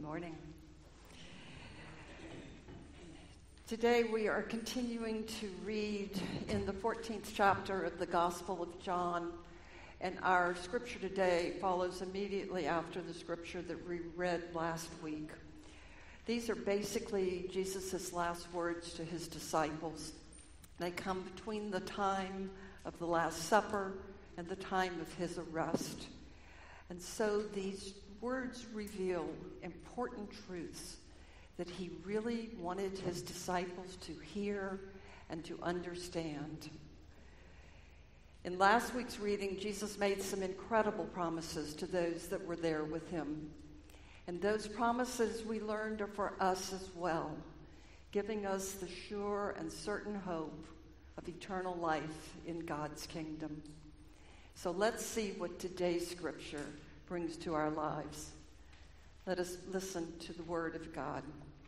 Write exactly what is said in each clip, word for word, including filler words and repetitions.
morning. Today we are continuing to read in the fourteenth chapter of the Gospel of John, and our scripture today follows immediately after the scripture that we read last week. These are basically Jesus' last words to his disciples. They come between the time of the Last Supper and the time of his arrest. And so these words reveal important truths that he really wanted his disciples to hear and to understand. In last week's reading, Jesus made some incredible promises to those that were there with him. And those promises, we learned, are for us as well, giving us the sure and certain hope of eternal life in God's kingdom. So let's see what today's scripture brings to our lives. Let us listen to the word of God.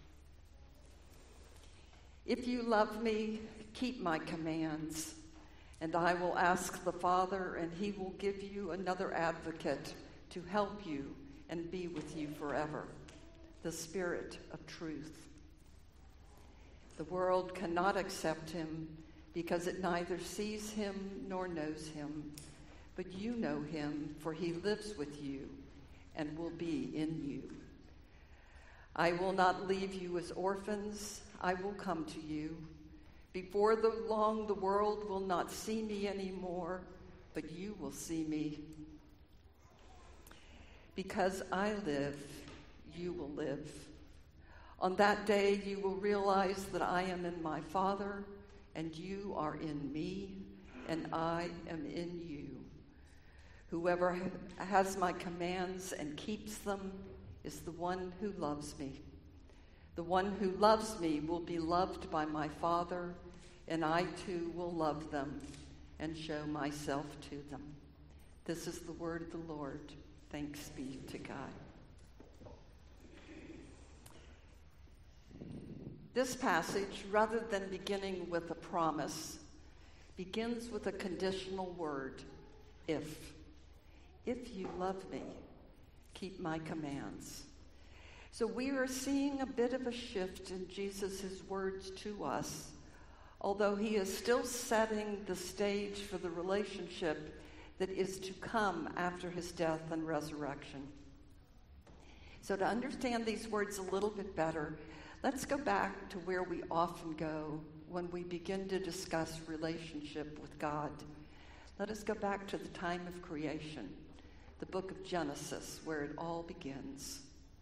If you love me, keep my commands, and I will ask the Father, and he will give you another advocate to help you and be with you forever, the Spirit of truth. The world cannot accept him because it neither sees him nor knows him, but you know him, for he lives with you and will be in you. I will not leave you as orphans. I will come to you. Before the long, the world will not see me anymore, but you will see me. Because I live, you will live. On that day, you will realize that I am in my Father, and you are in me, and I am in you. Whoever has my commands and keeps them is the one who loves me. The one who loves me will be loved by my Father, and I too will love them and show myself to them. This is the word of the Lord. Thanks be to God. This passage, rather than beginning with a promise, begins with a conditional word, if. If you love me, keep my commands. So we are seeing a bit of a shift in Jesus' words to us, although he is still setting the stage for the relationship that is to come after his death and resurrection. So to understand these words a little bit better, let's go back to where we often go when we begin to discuss relationship with God. Let us go back to the time of creation, the book of Genesis, where it all begins.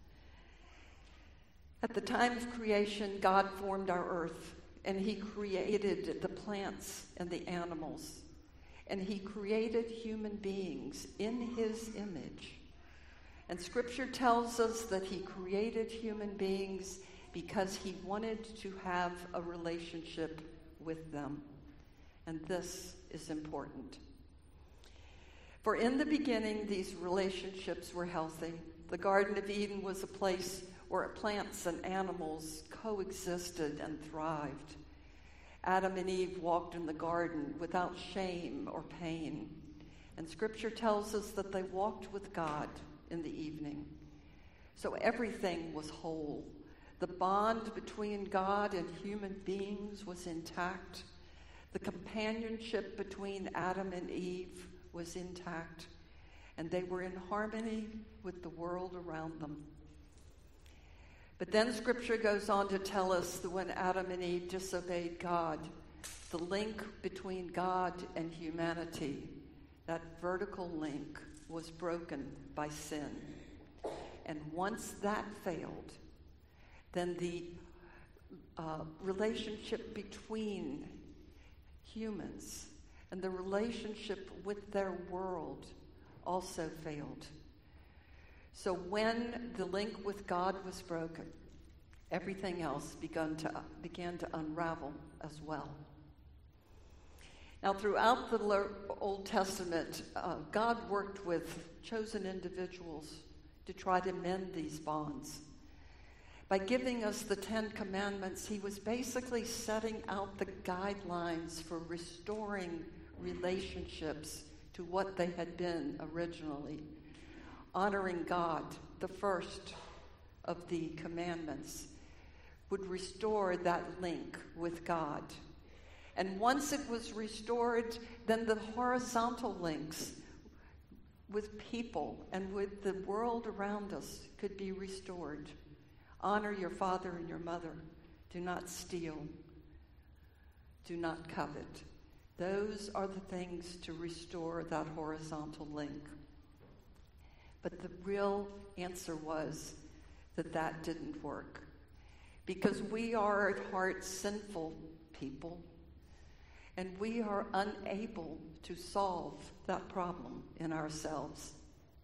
At the time of creation, God formed our earth, and he created the plants and the animals, and he created human beings in his image. And Scripture tells us that he created human beings because he wanted to have a relationship with them. And this is important. For in the beginning, these relationships were healthy. The Garden of Eden was a place where plants and animals coexisted and thrived. Adam and Eve walked in the garden without shame or pain. And Scripture tells us that they walked with God in the evening. So everything was whole. The bond between God and human beings was intact. The companionship between Adam and Eve was intact. And they were in harmony with the world around them. But then Scripture goes on to tell us that when Adam and Eve disobeyed God, the link between God and humanity, that vertical link, was broken by sin. And once that failed, then the uh, relationship between humans and the relationship with their world also failed. So when the link with God was broken, everything else began to, began to unravel as well. Now, throughout the Old Testament, uh, God worked with chosen individuals to try to mend these bonds. By giving us the Ten Commandments, he was basically setting out the guidelines for restoring relationships to what they had been originally. Honoring God, the first, of the commandments would restore that link with God. And once it was restored, then the horizontal links with people and with the world around us could be restored. Honor your father and your mother. Do not steal. Do not covet. Those are the things to restore that horizontal link. But the real answer was that that didn't work. Because we are at heart sinful people, and we are unable to solve that problem in ourselves.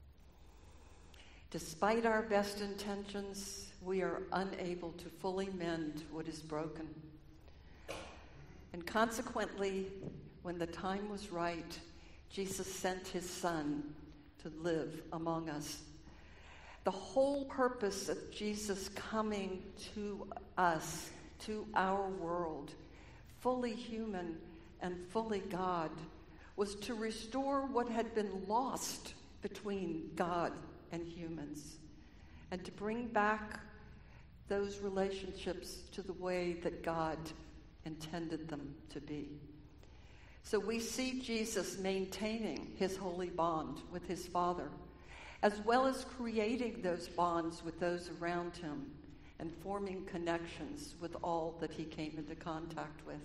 Despite our best intentions, we are unable to fully mend what is broken. And consequently, when the time was right, Jesus sent his Son to live among us. The whole purpose of Jesus coming to us, to our world, fully human and fully God, was to restore what had been lost between God and humans, and to bring back those relationships to the way that God intended them to be. So we see Jesus maintaining his holy bond with his Father, as well as creating those bonds with those around him and forming connections with all that he came into contact with.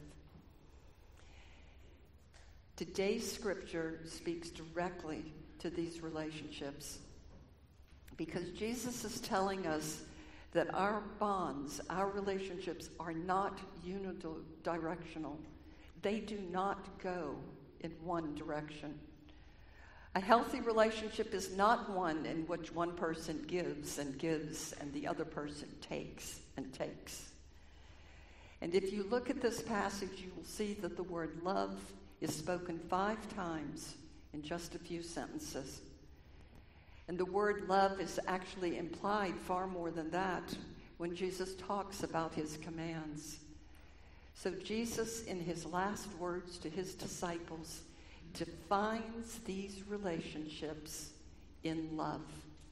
Today's scripture speaks directly to these relationships, because Jesus is telling us that our bonds, our relationships, are not unidirectional. They do not go in one direction. A healthy relationship is not one in which one person gives and gives and the other person takes and takes. And if you look at this passage, you will see that the word love is spoken five times in just a few sentences. And the word love is actually implied far more than that when Jesus talks about his commands. So Jesus, in his last words to his disciples, defines these relationships in love.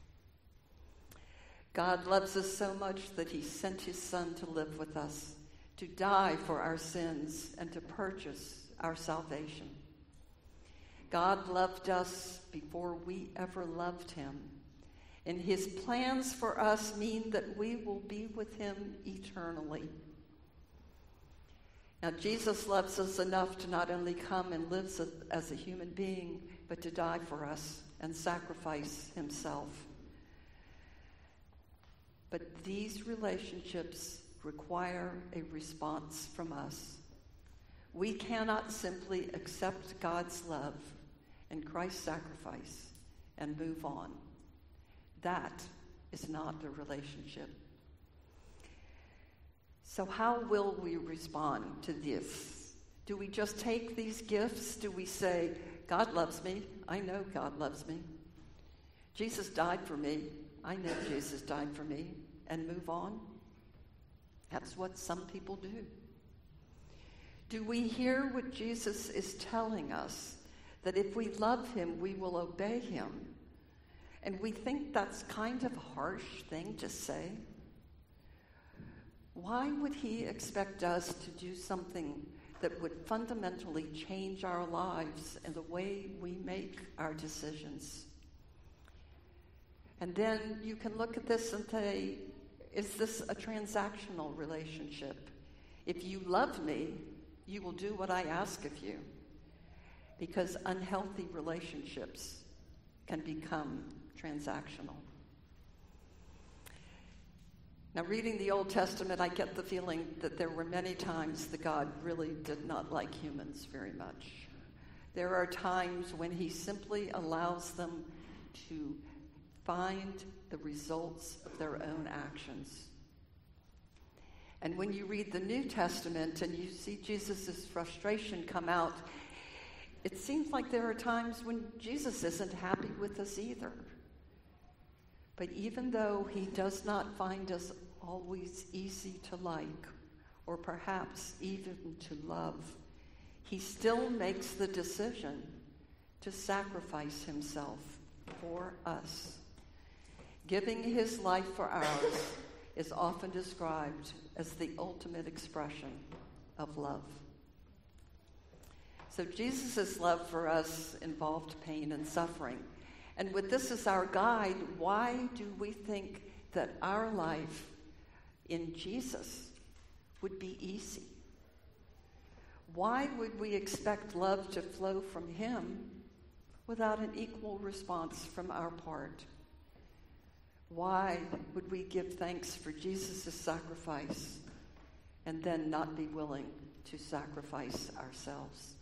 God loves us so much that he sent his Son to live with us, to die for our sins, and to purchase our salvation. God loved us before we ever loved him, and his plans for us mean that we will be with him eternally. Now, Jesus loves us enough to not only come and live as a human being, but to die for us and sacrifice himself. But these relationships require a response from us. We cannot simply accept God's love and Christ's sacrifice and move on. That is not a relationship. So how will we respond to this? Do we just take these gifts? Do we say, God loves me. I know God loves me. Jesus died for me. I know Jesus died for me. And move on? That's what some people do. Do we hear what Jesus is telling us? That if we love him, we will obey him. And we think that's kind of a harsh thing to say. Why would he expect us to do something that would fundamentally change our lives and the way we make our decisions? And then you can look at this and say, is this a transactional relationship? If you love me, you will do what I ask of you. Because unhealthy relationships can become transactional. Now, reading the Old Testament, I get the feeling that there were many times that God really did not like humans very much. There are times when he simply allows them to find the results of their own actions. And when you read the New Testament and you see Jesus' frustration come out, it seems like there are times when Jesus isn't happy with us either. But even though he does not find us always easy to like, or perhaps even to love, he still makes the decision to sacrifice himself for us, giving his life for ours, is often described as the ultimate expression of love. So Jesus' love for us involved pain and suffering. And with this as our guide, why do we think that our life in Jesus would be easy? Why would we expect love to flow from him without an equal response from our part? Why would we give thanks for Jesus' sacrifice and then not be willing to sacrifice ourselves?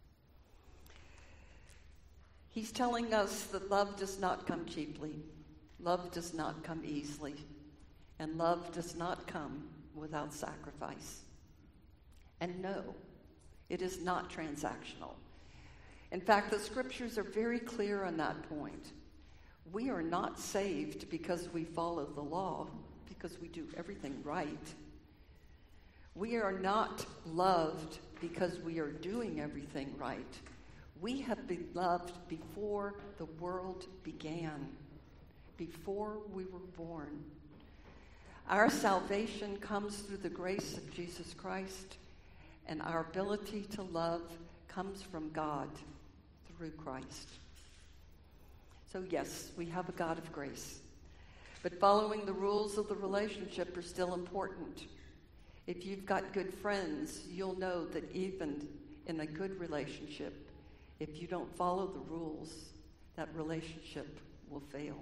He's telling us that love does not come cheaply, love does not come easily, and love does not come without sacrifice. And no, it is not transactional. In fact, the scriptures are very clear on that point. We are not saved because we follow the law, because we do everything right. We are not loved because we are doing everything right. We have been loved before the world began, before we were born. Our salvation comes through the grace of Jesus Christ, and our ability to love comes from God through Christ. So yes, we have a God of grace, but following the rules of the relationship are still important. If you've got good friends, you'll know that even in a good relationship, if you don't follow the rules, that relationship will fail.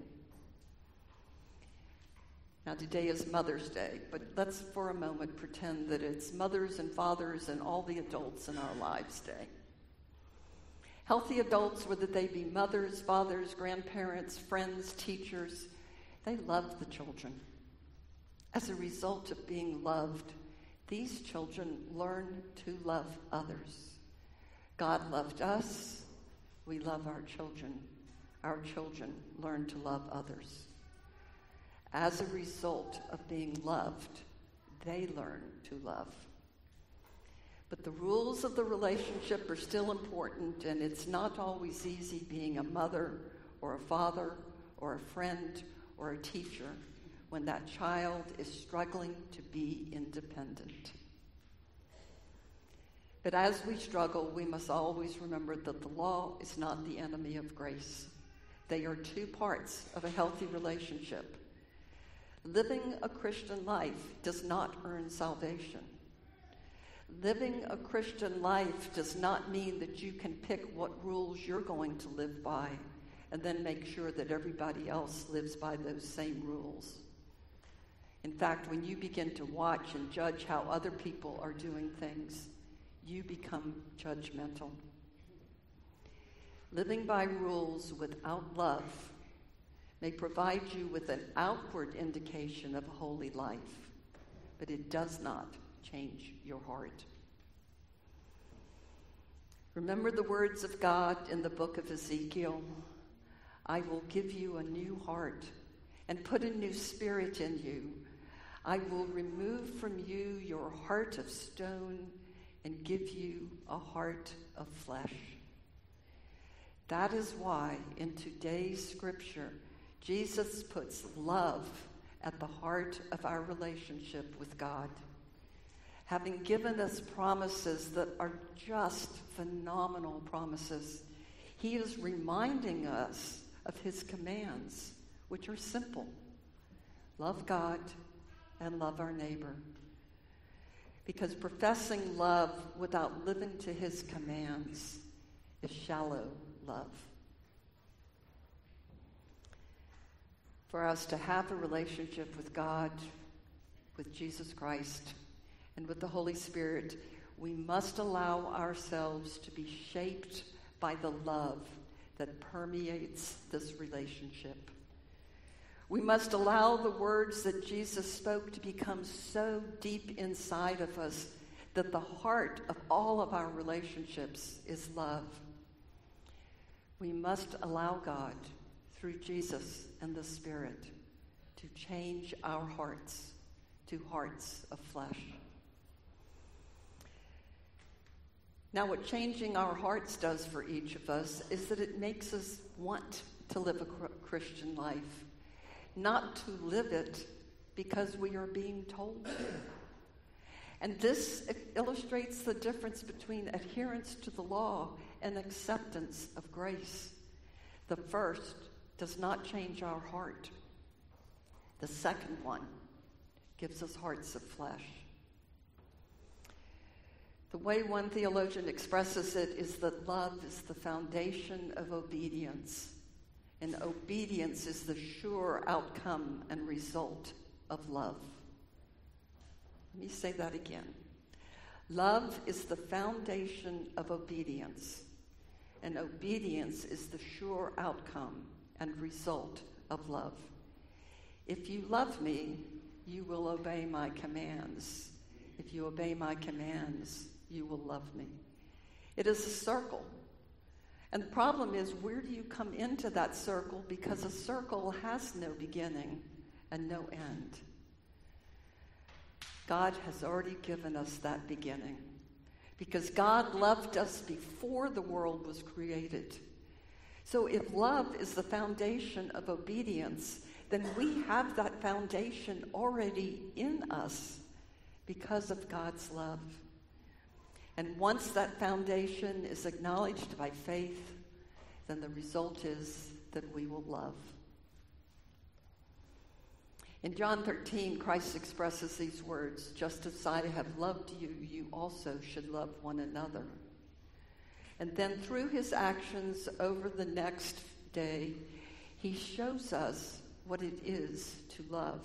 Now, today is Mother's Day, but let's for a moment pretend that it's mothers and fathers and all the adults in our lives' day. Healthy adults, whether they be mothers, fathers, grandparents, friends, teachers, they love the children. As a result of being loved, these children learn to love others. God loved us, we love our children. Our children learn to love others. As a result of being loved, they learn to love. But the rules of the relationship are still important, and it's not always easy being a mother or a father or a friend or a teacher when that child is struggling to be independent. But as we struggle, we must always remember that the law is not the enemy of grace. They are two parts of a healthy relationship. Living a Christian life does not earn salvation. Living a Christian life does not mean that you can pick what rules you're going to live by and then make sure that everybody else lives by those same rules. In fact, when you begin to watch and judge how other people are doing things, you become judgmental. Living by rules without love may provide you with an outward indication of a holy life, but it does not change your heart. Remember the words of God in the book of Ezekiel. I will give you a new heart and put a new spirit in you. I will remove from you your heart of stone and give you a heart of flesh. That is why in today's scripture, Jesus puts love at the heart of our relationship with God. Having given us promises that are just phenomenal promises, he is reminding us of his commands, which are simple. Love God and love our neighbor. Because professing love without living to his commands is shallow love. For us to have a relationship with God, with Jesus Christ, and with the Holy Spirit, we must allow ourselves to be shaped by the love that permeates this relationship. We must allow the words that Jesus spoke to become so deep inside of us that the heart of all of our relationships is love. We must allow God, through Jesus and the Spirit, to change our hearts to hearts of flesh. Now, what changing our hearts does for each of us is that it makes us want to live a Christian life. not to live it because we are being told to. And this illustrates the difference between adherence to the law and acceptance of grace. The first does not change our heart. The second one gives us hearts of flesh. The way one theologian expresses it is that love is the foundation of obedience, and obedience is the sure outcome and result of love. Let me say that again. Love is the foundation of obedience, and obedience is the sure outcome and result of love. If you love me, you will obey my commands. If you obey my commands, you will love me. It is a circle. And the problem is, where do you come into that circle? Because a circle has no beginning and no end. God has already given us that beginning. Because God loved us before the world was created. So if love is the foundation of obedience, then we have that foundation already in us because of God's love. And once that foundation is acknowledged by faith, then the result is that we will love. In John thirteen, Christ expresses these words, "Just as I have loved you, you also should love one another." And then through his actions over the next day, he shows us what it is to love.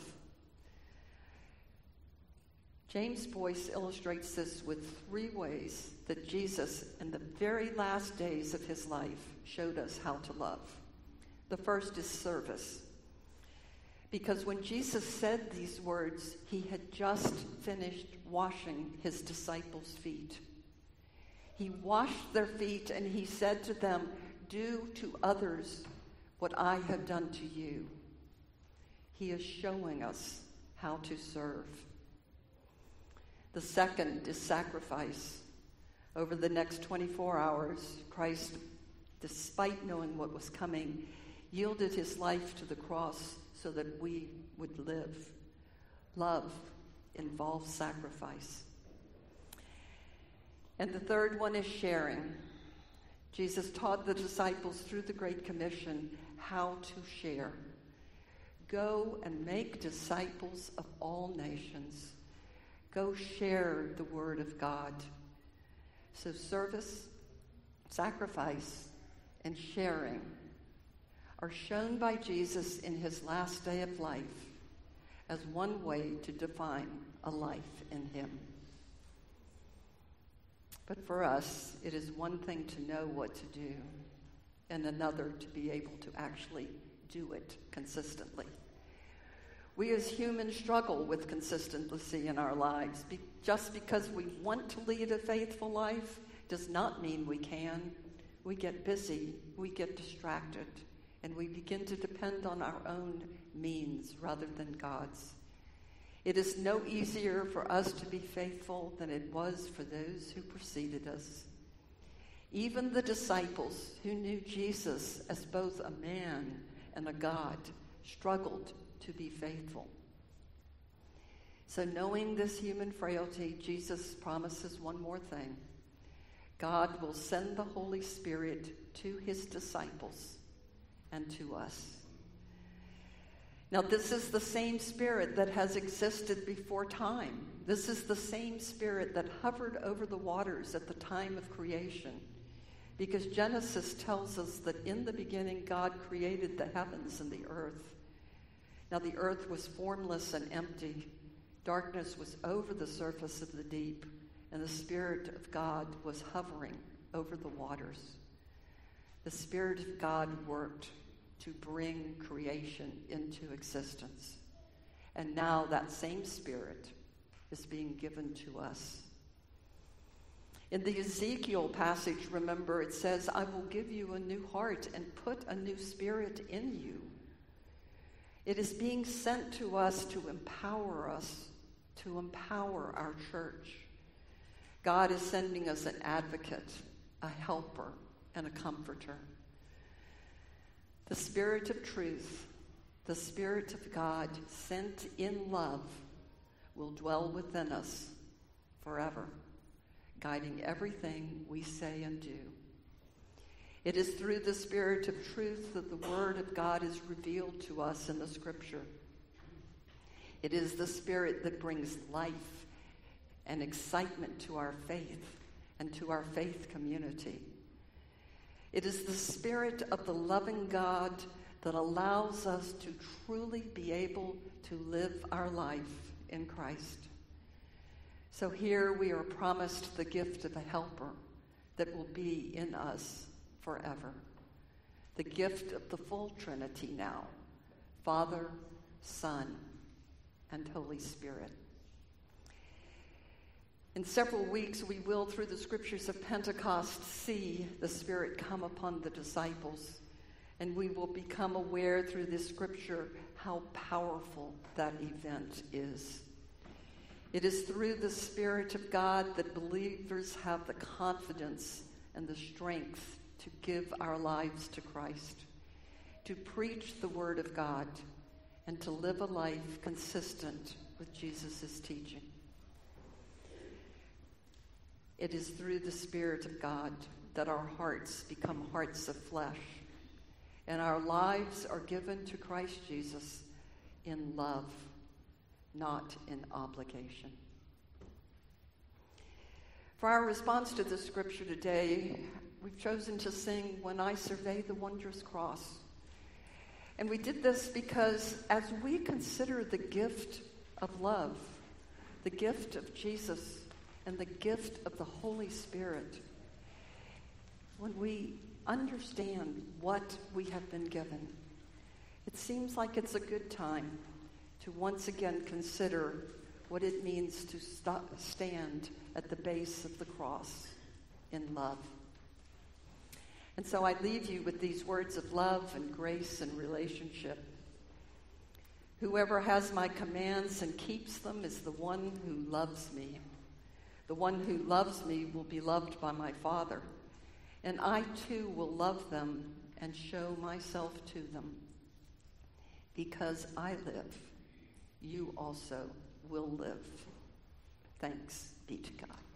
James Boyce illustrates this with three ways that Jesus, in the very last days of his life, showed us how to love. The first is service. Because when Jesus said these words, he had just finished washing his disciples' feet. He washed their feet and he said to them, "Do to others what I have done to you." He is showing us how to serve. The second is sacrifice. Over the next twenty-four hours, Christ, despite knowing what was coming, yielded his life to the cross so that we would live. Love involves sacrifice. And the third one is sharing. Jesus taught the disciples through the Great Commission how to share. Go and make disciples of all nations. Go share the word of God. So service, sacrifice, and sharing are shown by Jesus in his last day of life as one way to define a life in him. But for us, it is one thing to know what to do and another to be able to actually do it consistently. We as humans struggle with consistency in our lives. Be- just because we want to lead a faithful life does not mean we can. We get busy, we get distracted, and we begin to depend on our own means rather than God's. It is no easier for us to be faithful than it was for those who preceded us. Even the disciples who knew Jesus as both a man and a God struggled to be faithful. So knowing this human frailty, Jesus promises one more thing. God will send the Holy Spirit to his disciples and to us. Now, this is the same Spirit that has existed before time. This is the same Spirit that hovered over the waters at the time of creation. Because Genesis tells us that in the beginning, God created the heavens and the earth. Now the earth was formless and empty. Darkness was over the surface of the deep, and the Spirit of God was hovering over the waters. The Spirit of God worked to bring creation into existence. And now that same Spirit is being given to us. In the Ezekiel passage, remember, it says, "I will give you a new heart and put a new spirit in you." It is being sent to us to empower us, to empower our church. God is sending us an advocate, a helper, and a comforter. The Spirit of truth the Spirit of God, sent in love, will dwell within us forever, guiding everything we say and do. It is through the Spirit of truth that the Word of God is revealed to us in the Scripture. It is the Spirit that brings life and excitement to our faith and to our faith community. It is the Spirit of the loving God that allows us to truly be able to live our life in Christ. So here we are promised the gift of a helper that will be in us forever. The gift of the full Trinity now, Father, Son, and Holy Spirit. In several weeks, we will, through the scriptures of Pentecost, see the Spirit come upon the disciples, and we will become aware through this scripture how powerful that event is. It is through the Spirit of God that believers have the confidence and the strength to give our lives to Christ, to preach the Word of God, and to live a life consistent with Jesus' teaching. It is through the Spirit of God that our hearts become hearts of flesh, and our lives are given to Christ Jesus in love, not in obligation. For our response to the scripture today, we've chosen to sing "When I Survey the Wondrous Cross." And we did this because as we consider the gift of love, the gift of Jesus, and the gift of the Holy Spirit, when we understand what we have been given, it seems like it's a good time to once again consider what it means to stop, stand at the base of the cross in love. And so I leave you with these words of love and grace and relationship. Whoever has my commands and keeps them is the one who loves me. The one who loves me will be loved by my Father, and I too will love them and show myself to them. Because I live, you also will live. Thanks be to God.